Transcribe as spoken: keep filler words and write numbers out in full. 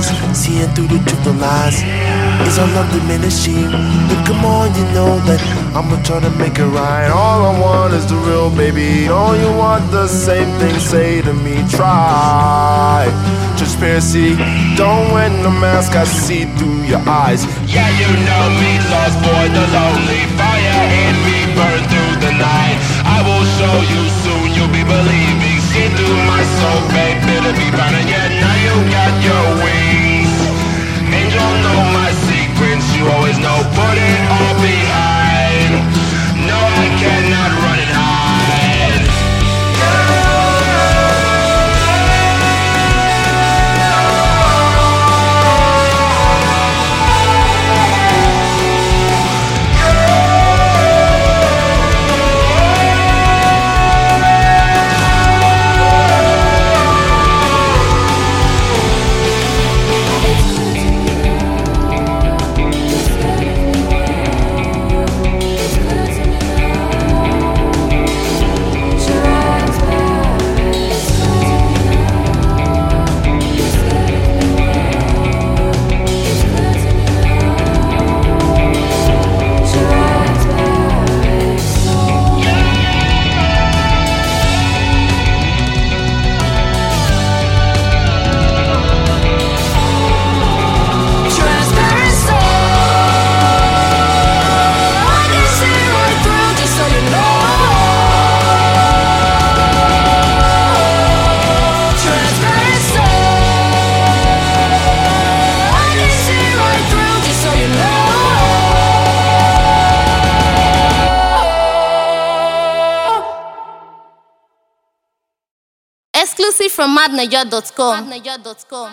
eyes, seeing through the truth and lies. Is our love diminishing? But come on, you know that I'ma try to make it right. All I want is the real, baby. All you want the same thing, say to me, try. Transparency, don't wear no mask, I see through your eyes. Yeah, you know me, lost boy, the lonely fire in me, burn through the night. I will show you soon, you'll be believing. See through my soul, baby, to be burning. Yeah, now you got your wings. Angel, know my secrets, you always know, put it all behind. No, I cannot run and hide. Exclusive from madnaja dot com.